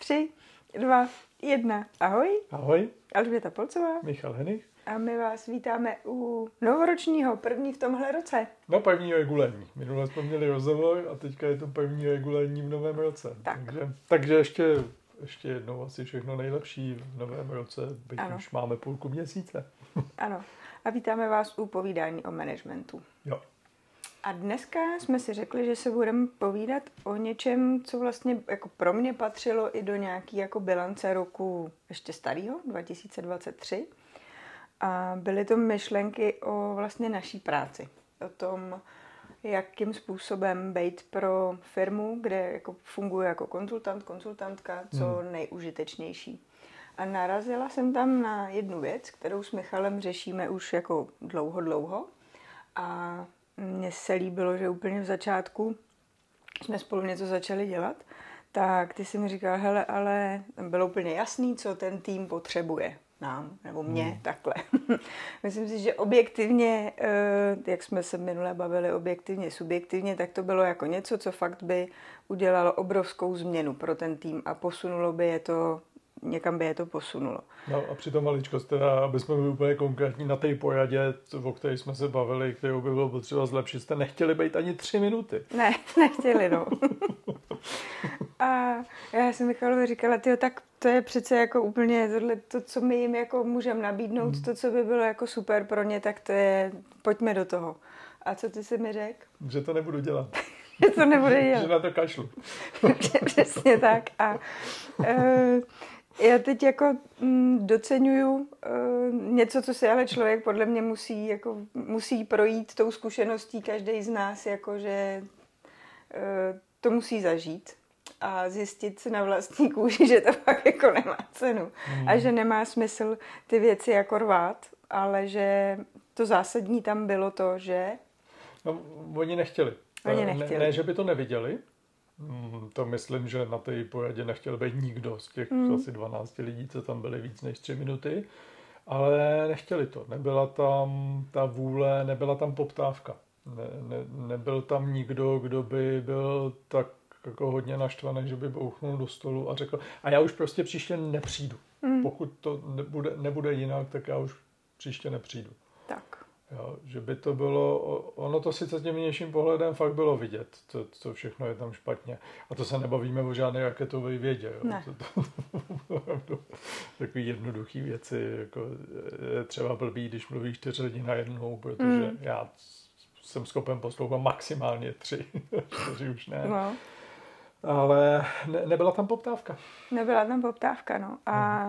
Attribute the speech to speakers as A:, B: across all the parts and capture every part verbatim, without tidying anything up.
A: Tři, dva, jedna. Ahoj.
B: Ahoj.
A: Alžběta Polcová.
B: Michal Henich.
A: A my vás vítáme u novoročního, první v tomhle roce.
B: No první regulérní. Minule jsme měli rozhovor a teďka je to první regulérní v novém roce.
A: Tak.
B: Takže, takže ještě, ještě jednou asi všechno nejlepší v novém roce, byť
A: Ano.
B: už máme půlku měsíce.
A: Ano. A vítáme vás u povídání o managementu.
B: Jo.
A: A dneska jsme si řekli, že se budeme povídat o něčem, co vlastně jako pro mě patřilo i do nějaký jako bilance roku ještě starého, dva tisíce dvacet tři. A byly to myšlenky o vlastně naší práci. O tom, jakým způsobem být pro firmu, kde jako funguje jako konzultant, konzultantka, co hmm. nejužitečnější. A narazila jsem tam na jednu věc, kterou s Michalem řešíme už jako dlouho, dlouho. A mně se líbilo, že úplně v začátku jsme spolu něco začali dělat, tak ty si mi říkal, hele, ale bylo úplně jasný, co ten tým potřebuje nám, nebo mě, hmm. takhle. Myslím si, že objektivně, jak jsme se minule bavili, objektivně, subjektivně, tak to bylo jako něco, co fakt by udělalo obrovskou změnu pro ten tým a posunulo by je to, někam by je to posunulo.
B: No a přitom maličkost, teda, aby jsme byli úplně konkrétní na té poradě, o které jsme se bavili, kterou by bylo potřeba zlepšit, jste nechtěli být ani tři minuty.
A: Ne, nechtěli, no. A já jsem Michalovi říkala, tyjo, tak to je přece jako úplně tohle, to, co my jim jako můžeme nabídnout, mm. to, co by bylo jako super pro ně, tak to je, pojďme do toho. A co ty jsi mi řekl?
B: Že to nebudu dělat.
A: Že to nebude dělat.
B: Že na to kašlu.
A: Přesně tak. A uh, já teď jako mm, doceňuju uh, něco, co si ale člověk podle mě musí, jako, musí projít tou zkušeností každý z nás, jako že uh, to musí zažít a zjistit si na vlastní kůži, že to fakt jako nemá cenu mm. a že nemá smysl ty věci jako rvát, ale že to zásadní tam bylo to, že...
B: No, oni nechtěli.
A: Oni nechtěli.
B: Ne, ne, že by to neviděli. To myslím, že na té poradě nechtěl být nikdo z těch mm. asi dvanácti lidí, co tam byli víc než tři minuty, ale nechtěli to. Nebyla tam ta vůle, nebyla tam poptávka. Ne, ne, nebyl tam nikdo, kdo by byl tak jako hodně naštvaný, že by bouchnul do stolu a řekl, a já už prostě příště nepřijdu. Mm. Pokud to nebude, nebude jinak, tak já už příště nepřijdu.
A: Tak.
B: Jo, že by to bylo, ono to sice tím vnějším pohledem fakt bylo vidět, co, co všechno je tam špatně. A to se nebavíme o žádné raketové vědě. Jo.
A: Ne.
B: To, to, to, takový jednoduchý věci, jako je třeba blbý, když mluvíš čtyři lidi najednou, protože mm. já jsem schopen poslouchat maximálně tři, čtyři už ne.
A: No.
B: Ale ne, nebyla tam poptávka.
A: Nebyla tam poptávka, no. A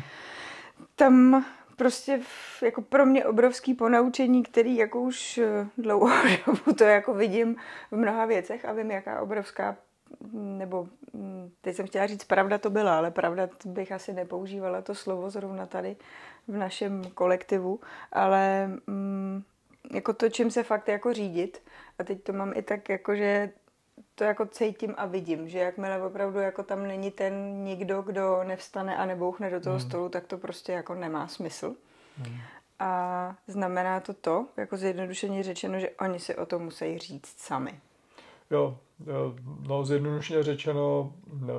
A: tam prostě jako pro mě obrovský ponaučení, který jako už dlouho to jako vidím v mnoha věcech a vím, jaká obrovská, nebo teď jsem chtěla říct, pravda to byla, ale pravda bych asi nepoužívala to slovo zrovna tady v našem kolektivu, ale jako to, čím se fakt jako řídit. A teď to mám i tak jako, že to jako cítím a vidím, že jakmile opravdu jako tam není ten nikdo, kdo nevstane a nebouchne do toho mm. stolu, tak to prostě jako nemá smysl. Mm. A znamená to to, jako zjednodušeně řečeno, že oni si o to musí říct sami.
B: Jo, no zjednodušeně řečeno,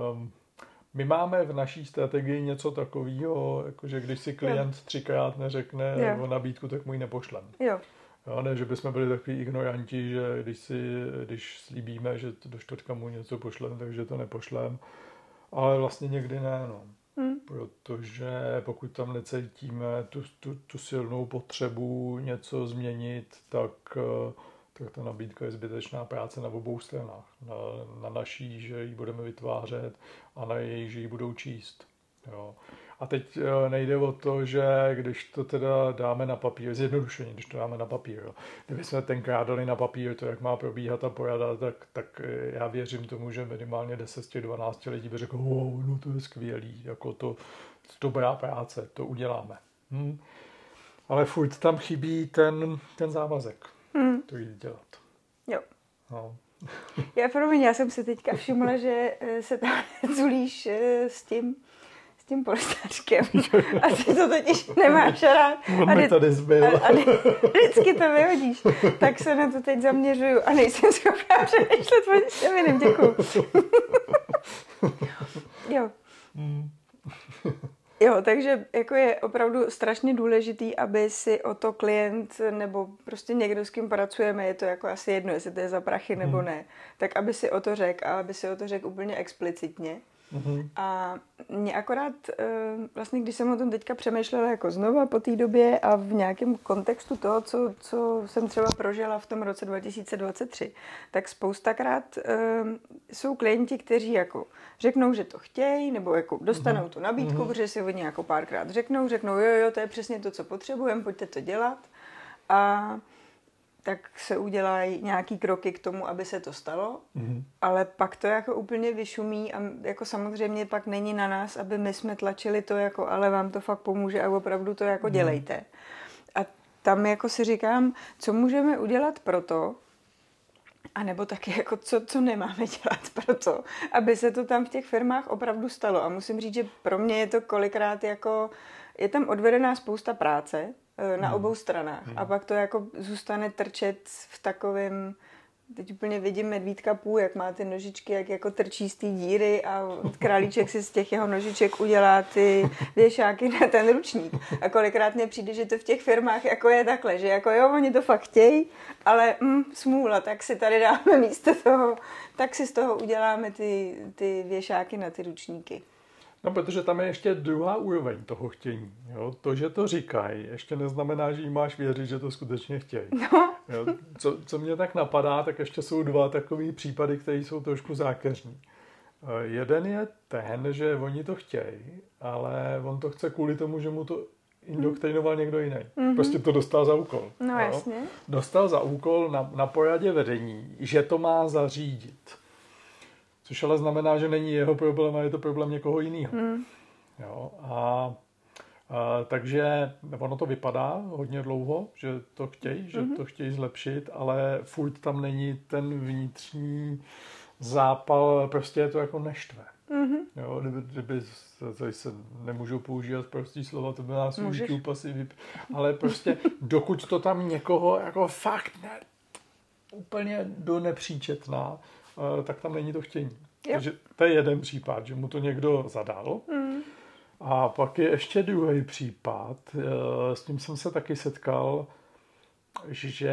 B: my máme v naší strategii něco takového, jakože když si klient jo. třikrát neřekne jo. o nabídku, tak mu ji nepošlem.
A: Jo.
B: Jo, ne, že bychom byli takový ignoranti, že když, si, když slíbíme, že do čtvrtka mu něco pošlem, takže to nepošlem. Ale vlastně někdy ne, no. Hmm. Protože pokud tam necítíme tu, tu, tu silnou potřebu něco změnit, tak, tak ta nabídka je zbytečná práce na obou stranách. Na, na naší, že ji budeme vytvářet, a na její, že ji budou číst. Jo. A teď nejde o to, že když to teda dáme na papír, zjednodušeně, když to dáme na papír, jo. Kdyby jsme tenkrát dali na papír to, jak má probíhat ta porada, tak, tak já věřím tomu, že minimálně deset z těch dvanácti lidí by řekl, wow, no to je skvělý, jako to, dobrá práce, to uděláme. Hm. Ale furt tam chybí ten, ten závazek, hmm. to jít dělat.
A: Jo.
B: No.
A: Já, promiň, já jsem si teďka všimla, že se tam culíš s tím, tím polštářkem. A ty to totiž nemáš rád.
B: On mi tady zbyl.
A: A, a vždycky to vyhodíš. Tak se na to teď zaměřuju a nejsem schopná přemýšlet o něčem jiném. Děkuju. Jo.
B: Mm.
A: Jo, takže jako je opravdu strašně důležitý, aby si o to klient nebo prostě někdo, s kým pracujeme, je to jako asi jedno, jestli to je za prachy nebo
B: mm.
A: ne, tak aby si o to řekl a aby si o to řekl úplně explicitně.
B: Mm-hmm.
A: A mě akorát, vlastně když jsem o tom teďka přemýšlela jako znova po té době a v nějakém kontextu toho, co, co jsem třeba prožila v tom roce dva tisíce dvacet tři, tak spoustakrát jsou klienti, kteří jako řeknou, že to chtějí, nebo jako dostanou mm-hmm. tu nabídku, mm-hmm. protože si oni jako párkrát řeknou, řeknou, jo, jo, to je přesně to, co potřebujeme, pojďte to dělat. A tak se udělají nějaký kroky k tomu, aby se to stalo, mm-hmm. ale pak to jako úplně vyšumí a jako samozřejmě pak není na nás, aby my jsme tlačili to jako, ale vám to fakt pomůže a opravdu to jako dělejte. Mm-hmm. A tam jako si říkám, co můžeme udělat pro to, anebo taky jako co, co nemáme dělat pro to, aby se to tam v těch firmách opravdu stalo. A musím říct, že pro mě je to kolikrát jako, je tam odvedená spousta práce, na obou stranách. Hmm. A pak to jako zůstane trčet v takovém, teď úplně vidím medvídka pů, jak má ty nožičky, jak jako trčí z té díry a králíček si z těch jeho nožiček udělá ty věšáky na ten ručník. A kolikrát mně přijde, že to v těch firmách jako je takhle, že jako jo, oni to fakt chtějí, ale mm, smůla, tak si tady dáme místo toho, tak si z toho uděláme ty, ty věšáky na ty ručníky.
B: No, protože tam je ještě druhá úroveň toho chtění. Jo? To, že to říkají, ještě neznamená, že jí máš věřit, že to skutečně chtějí.
A: No.
B: Jo? Co, co mě tak napadá, tak ještě jsou dva takové případy, které jsou trošku zákeřní. Jeden je ten, že oni to chtějí, ale on to chce kvůli tomu, že mu to indoktrinoval někdo jiný. Mm-hmm. Prostě to dostal za úkol.
A: No,
B: jo?
A: jasně.
B: Dostal za úkol na, na poradě vedení, že to má zařídit. Což ale znamená, že není jeho problém, ale je to problém někoho jiného. Mm. Jo, a, a, takže ono to vypadá hodně dlouho, že to chtějí, že mm-hmm. to chtějí zlepšit, ale furt tam není ten vnitřní zápal, prostě je to jako neštve. Mm-hmm. Jo, kdyby, kdyby tady se nemůžu používat prostý slova, to by nás YouTube asi vyp... Ale prostě dokud to tam někoho jako fakt ne, úplně do nepříčetná, tak tam není to chtění. Jo. Takže to je jeden případ, že mu to někdo zadal. Mm. A pak je ještě druhý případ, s tím jsem se taky setkal, že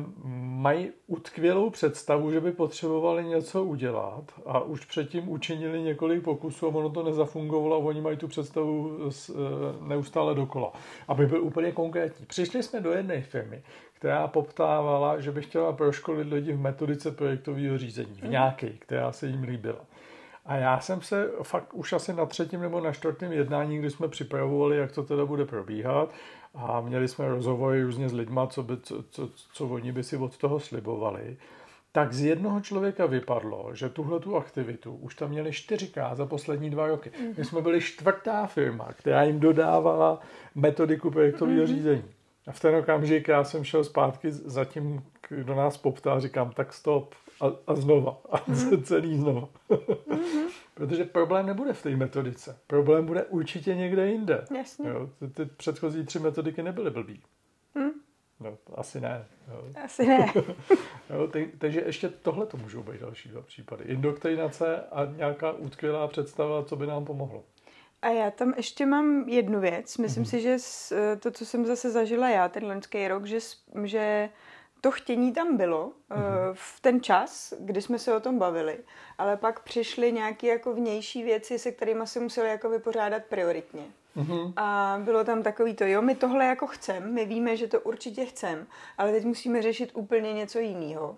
B: mají utkvělou představu, že by potřebovali něco udělat a už předtím učinili několik pokusů a ono to nezafungovalo a oni mají tu představu neustále dokola. Aby byl úplně konkrétní. Přišli jsme do jedné firmy, která poptávala, že by chtěla proškolit lidi v metodice projektového řízení, v nějaké, která se jim líbila. A já jsem se fakt už asi na třetím nebo na čtvrtém jednání, kdy jsme připravovali, jak to teda bude probíhat, a měli jsme rozhovory různě s lidma, co, by, co, co, co oni by si od toho slibovali, tak z jednoho člověka vypadlo, že tuhletu aktivitu už tam měli čtyřikrát za poslední dva roky. My jsme byli čtvrtá firma, která jim dodávala metodiku projektového mm-hmm. řízení. A v ten okamžik já jsem šel zpátky za tím, kdo nás poptá, říkám, tak stop a, a znova. A mm-hmm. celý znova. Mm-hmm. Protože problém nebude v té metodice. Problém bude určitě někde jinde.
A: Jasně.
B: Jo, ty, ty předchozí tři metodiky nebyly blbý.
A: Mm.
B: No, asi ne. Jo.
A: Asi ne.
B: Jo, ty, takže ještě tohle to můžou být další dva případy. Indoktrinace a nějaká utkvělá představa, co by nám pomohlo.
A: A já tam ještě mám jednu věc. Myslím mm-hmm. si, že to, co jsem zase zažila já ten loňský rok, že, že to chtění tam bylo mm-hmm. v ten čas, kdy jsme se o tom bavili, ale pak přišly nějaké jako vnější věci, se kterými si museli jako vypořádat prioritně. Mm-hmm. A bylo tam takový to, jo, my tohle jako chcem, my víme, že to určitě chcem, ale teď musíme řešit úplně něco jiného.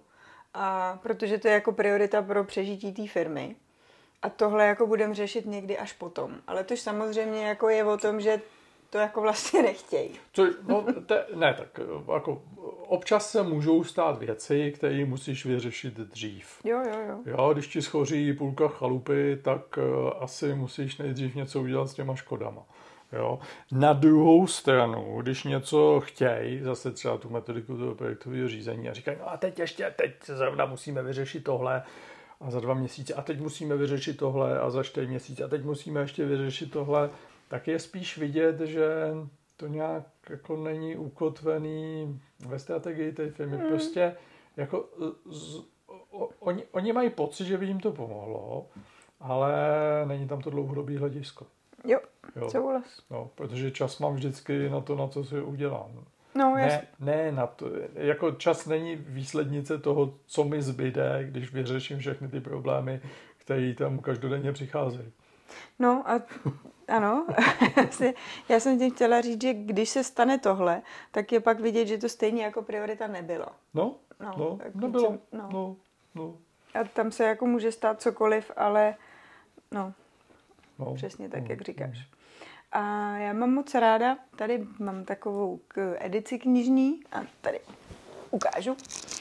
A: A protože to je jako priorita pro přežití té firmy. A tohle jako budeme řešit někdy až potom. Ale to samozřejmě jako je o tom, že to jako vlastně nechtějí.
B: Co, no, te, ne, tak jako občas se můžou stát věci, které musíš vyřešit dřív.
A: Jo, jo, jo.
B: Jo, když ti schoří půlka chalupy, tak uh, asi musíš nejdřív něco udělat s těma škodama. Jo. Na druhou stranu, když něco chtějí, zase třeba tu metodiku toho projektového řízení a říkají, no a teď ještě, teď zrovna musíme vyřešit tohle a za dva měsíce a teď musíme vyřešit tohle a za čtyři měsíce a teď musíme ještě vyřešit tohle, tak je spíš vidět, že to nějak jako není ukotvený ve strategii té firmy. Mm. Prostě jako z, o, oni, oni mají pocit, že by jim to pomohlo, ale není tam to dlouhodobý hledisko.
A: Jo, jo. souhlas.
B: No, protože čas mám vždycky na to, na co si udělám.
A: No,
B: ne, ne na to. Jako čas není výslednice toho, co mi zbyde, když vyřeším všechny ty problémy, které tam každodenně přicházejí.
A: No a ano, já jsem tím chtěla říct, že když se stane tohle, tak je pak vidět, že to stejně jako priorita nebylo.
B: No, no, no nebylo. No. No, no.
A: A tam se jako může stát cokoliv, ale no,
B: no
A: přesně tak,
B: no,
A: jak říkáš. No. A já mám moc ráda, tady mám takovou k edici knižní a tady ukážu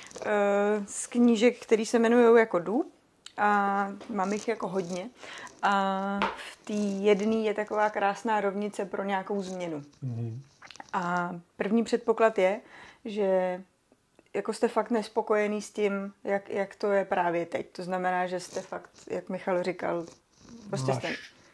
A: z knížek, které se jmenují jako Dům a mám jich jako hodně a v té jedné je taková krásná rovnice pro nějakou změnu.
B: Mm-hmm.
A: A první předpoklad je, že jako jste fakt nespokojený s tím, jak, jak to je právě teď. To znamená, že jste fakt, jak Michal říkal, prostě jste...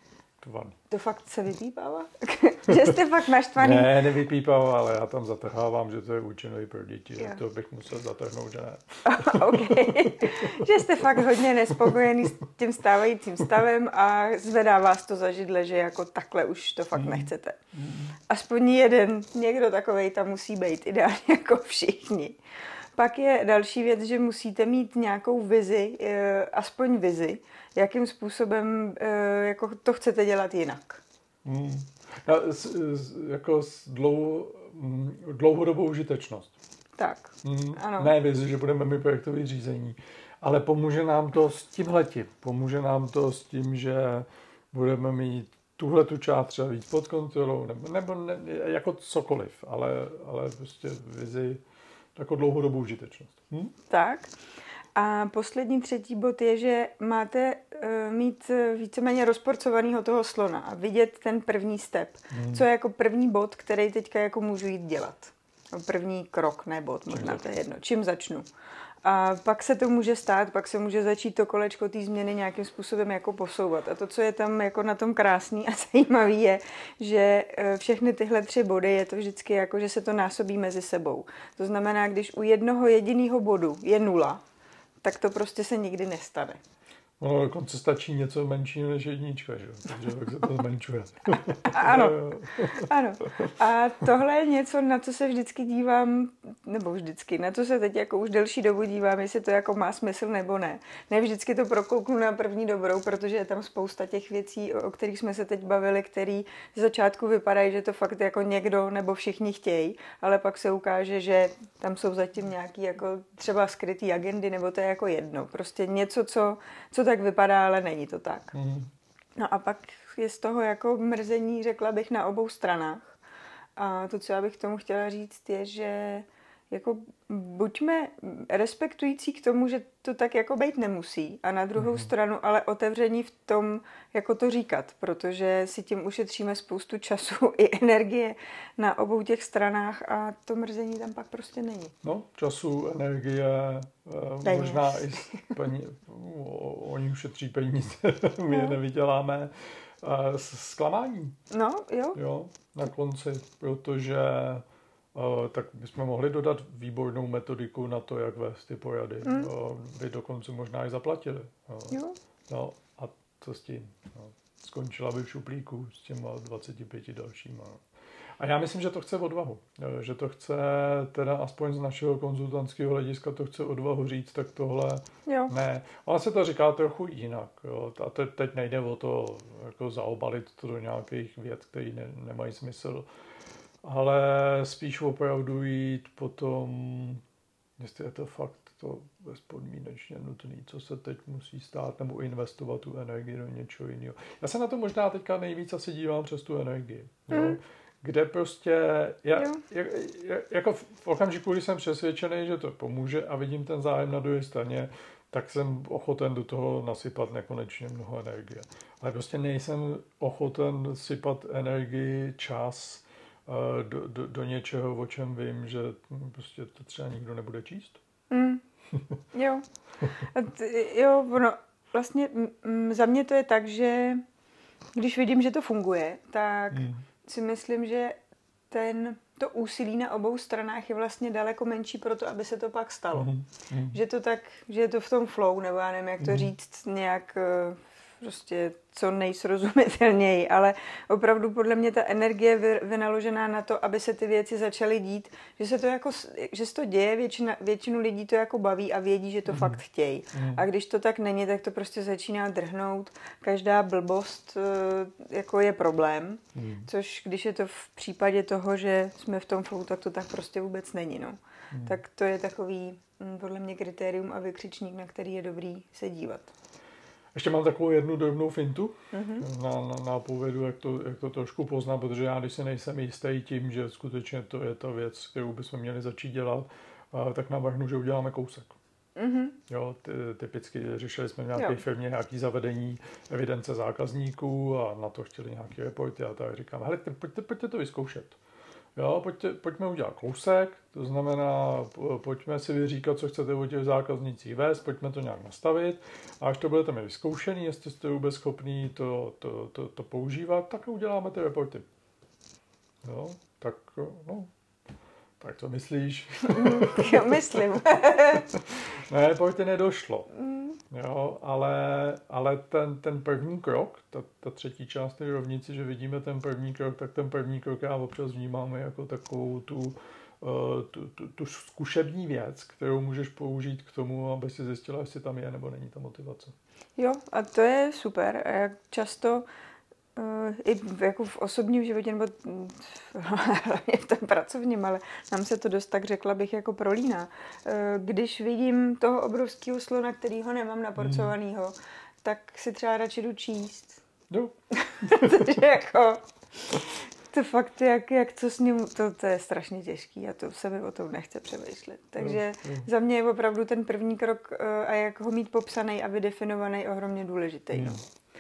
A: To fakt se vypípává? Že jste fakt naštvaný?
B: Ne, nevypípává, ale já tam zatrhávám, že to je účinný pro děti. Jo. To bych musel zatrhnout, že ne.
A: Okay. Že jste fakt hodně nespokojený s tím stávajícím stavem a zvedá vás to za židle, že jako takhle už to fakt mm. nechcete.
B: Mm.
A: Aspoň jeden, někdo takovej tam musí být, ideálně jako všichni. Pak je další věc, že musíte mít nějakou vizi, aspoň vizi, jakým způsobem jako to chcete dělat jinak.
B: Hmm. Já, s, s, jako s dlouho, dlouhodobou užitečnost.
A: Tak,
B: hmm.
A: ano.
B: Ne vizi, že budeme mít projektové řízení, ale pomůže nám to s tímhletím. Pomůže nám to s tím, že budeme mít tuhle tu část třeba víc pod kontrolou, nebo, nebo ne, jako cokoliv, ale, ale prostě vizi jako dlouhodobou užitečnost. Hm?
A: Tak. A poslední třetí bod je, že máte uh, mít víceméně rozporcovanýho toho slona a vidět ten první step. Hmm. Co je jako první bod, který teďka jako můžu jít dělat. První krok, ne bod, možná to je jedno. Čím začnu. A pak se to může stát, pak se může začít to kolečko té změny nějakým způsobem jako posouvat. A to, co je tam jako na tom krásný a zajímavý, je, že všechny tyhle tři body je to vždycky jako, že se to násobí mezi sebou. To znamená, když u jednoho jediného bodu je nula, tak to prostě se nikdy nestane.
B: No, dokonce stačí něco menšího než jednička, že? Takže tak se to zmenšuje.
A: Ano, ano. A tohle je něco, na co se vždycky dívám, nebo vždycky, na co se teď jako už delší dobu dívám, jestli to jako má smysl nebo ne. Ne vždycky to prokouknu na první dobrou, protože je tam spousta těch věcí, o kterých jsme se teď bavili, který z začátku vypadají, že to fakt jako někdo nebo všichni chtějí, ale pak se ukáže, že tam jsou zatím nějaký jako třeba skrytý agendy, nebo to je jako jedno. Prostě něco, co, co tak vypadá, ale není to tak.
B: Mm.
A: No a pak je z toho jako mrzení, řekla bych, na obou stranách. A to, co já bych tomu chtěla říct, je, že jako buďme respektující k tomu, že to tak jako být nemusí. A na druhou mm. stranu ale otevření v tom, jako to říkat, protože si tím ušetříme spoustu času i energie na obou těch stranách a to mrzení tam pak prostě není.
B: No, času, energie, peníz. Možná i peníze, oni ušetří peníze, my je nevyděláme. Zklamání.
A: No, jo.
B: Jo, na konci, protože Uh, tak bychom mohli dodat výbornou metodiku na to, jak vést ty porady. Mm. Uh, vy dokonce možná i zaplatili. Uh,
A: jo.
B: No a co s tím? No, skončila by v šuplíku s těma dvaceti pěti dalšíma. A já myslím, že to chce odvahu. Že to chce, teda aspoň z našeho konzultantského hlediska, to chce odvahu říct, tak tohle
A: jo.
B: ne. Ale se to říká trochu jinak. Jo. A te, teď nejde o to jako zaobalit to do nějakých vět, které ne, nemají smysl. Ale spíš opravdu jít potom, jestli je to fakt to bezpodmínečně nutné, co se teď musí stát, nebo investovat tu energii do něčeho jiného. Já se na to možná teďka nejvíc asi dívám přes tu energii. Jo? Mm. Kde prostě, já, jak, jako v okamžiku, kdy jsem přesvědčený, že to pomůže a vidím ten zájem na druhé straně, tak jsem ochoten do toho nasypat nekonečně mnoho energie. Ale prostě nejsem ochoten sypat energii, čas, Do, do, do něčeho, o čem vím, že prostě to třeba nikdo nebude číst.
A: Mm. Jo. T, jo, ono, vlastně m, za mě to je tak, že když vidím, že to funguje, tak mm. si myslím, že ten, to úsilí na obou stranách je vlastně daleko menší pro to, aby se to pak stalo.
B: Mm. Mm.
A: Že to tak, že je to v tom flow, nebo já nevím, jak to mm. říct nějak prostě co nejsrozumitelněji, ale opravdu podle mě ta energie je vynaložená na to, aby se ty věci začaly dít, že se to jako, že se to děje, většina, většinu lidí to jako baví a vědí, že to mm. fakt chtějí. Mm. A když to tak není, tak to prostě začíná drhnout. Každá blbost jako je problém, mm. což když je to v případě toho, že jsme v tom flow, tak to tak prostě vůbec není, no. Mm. Tak to je takový podle mě kritérium a vykřičník, na který je dobrý se dívat.
B: Ještě mám takovou jednu drobnou fintu mm-hmm. na, na nápovědu, jak to, jak to trošku poznám, protože já, když si nejsem jistý tím, že skutečně to je ta věc, kterou bychom měli začít dělat, tak navrhnu, že uděláme kousek. Mm-hmm. Jo, ty, typicky řešili jsme v nějaké jo. firmě nějaké zavedení evidence zákazníků a na to chtěli nějaké reporty a tak říkám, hele, pojďte, pojďte to vyzkoušet. Jo, pojďte, pojďme udělat kousek, to znamená, pojďme si vyříkat, co chcete o těch zákaznících vést, pojďme to nějak nastavit a až to budete mít vyzkoušený, jestli jste vůbec schopný to, to, to, to používat, tak uděláme ty reporty. Jo, tak no, tak co myslíš?
A: Jo, myslím.
B: Ne, reporty nedošlo. Jo, ale, ale ten, ten první krok, ta, ta třetí část té rovnice, že vidíme ten první krok, tak ten první krok já občas vnímáme jako takovou tu, tu, tu, tu zkušební věc, kterou můžeš použít k tomu, aby si zjistila, jestli tam je nebo není ta motivace.
A: Jo, a to je super. A jak často i jako v osobním životě, nebo hlavně v tom pracovním, ale nám se to dost tak řekla bych jako prolíná. Když vidím toho obrovského slona, kterýho nemám naporcovanýho, hmm. tak si třeba radši jdu číst.
B: No.
A: Protože jako to fakt, jak, jak co s ním, to, to je strašně těžký a to se mi o tom nechce přemýšlet. Takže no, no. za mě je opravdu ten první krok a jak ho mít popsaný a vydefinovaný ohromně důležitý. No.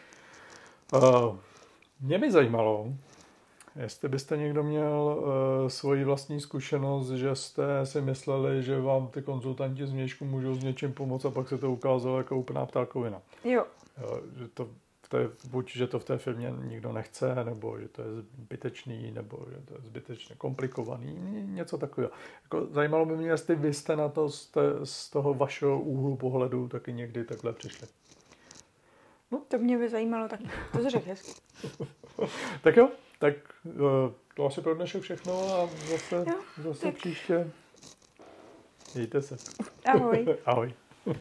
B: Uh. Mě by zajímalo, jestli byste někdo měl uh, svoji vlastní zkušenost, že jste si mysleli, že vám ty konzultanti z vnějšku můžou s něčím pomoct a pak se to ukázalo jako úplná ptákovina.
A: Jo.
B: jo že to v té, buď, že to v té firmě nikdo nechce, nebo že to je zbytečný, nebo že to je zbytečně komplikovaný, něco takového. Jako, zajímalo by mě, jestli vy jste na to z, té, z toho vašeho úhlu pohledu taky někdy takhle přišli.
A: No, to mě by zajímalo taky. To jsi řekl hezky.
B: Tak jo, tak to asi pro dnešek všechno a zase, jo, zase příště. Mějte se.
A: Ahoj.
B: Ahoj.